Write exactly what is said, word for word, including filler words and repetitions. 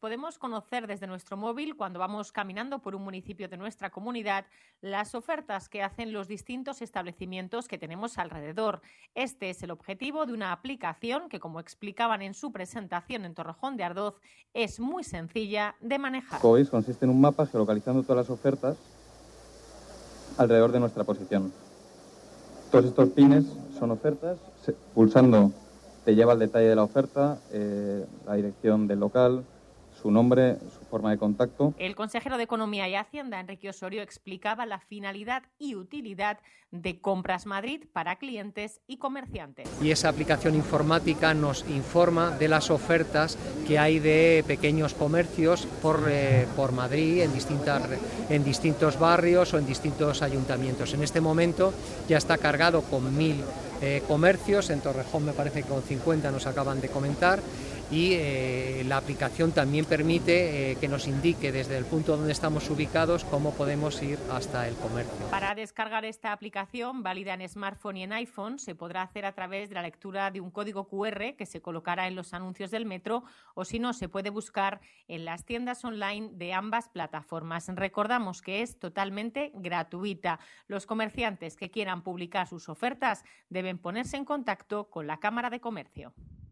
podemos conocer desde nuestro móvil cuando vamos caminando por un municipio de nuestra comunidad las ofertas que hacen los distintos establecimientos que tenemos alrededor. Este es el objetivo de una aplicación que, como explicaban en su presentación en Torrejón de Ardoz, es muy sencilla de manejar. Como veis, consiste en un mapa geolocalizando todas las ofertas alrededor de nuestra posición. Todos estos pines son ofertas. Pulsando te lleva al detalle de la oferta, eh, la dirección del local, su nombre, su forma de contacto. El consejero de Economía y Hacienda, Enrique Osorio, explicaba la finalidad y utilidad de Compras Madrid para clientes y comerciantes. Y esa aplicación informática nos informa de las ofertas que hay de pequeños comercios por, eh, por Madrid, en, distintas, en distintos barrios o en distintos ayuntamientos. En este momento ya está cargado con mil eh, comercios, en Torrejón me parece que con cincuenta nos acaban de comentar. Y eh, la aplicación también permite eh, que nos indique desde el punto donde estamos ubicados cómo podemos ir hasta el comercio. Para descargar esta aplicación, válida en smartphone y en iPhone, se podrá hacer a través de la lectura de un código cu erre que se colocará en los anuncios del metro, o si no, se puede buscar en las tiendas online de ambas plataformas. Recordamos que es totalmente gratuita. Los comerciantes que quieran publicar sus ofertas deben ponerse en contacto con la Cámara de Comercio.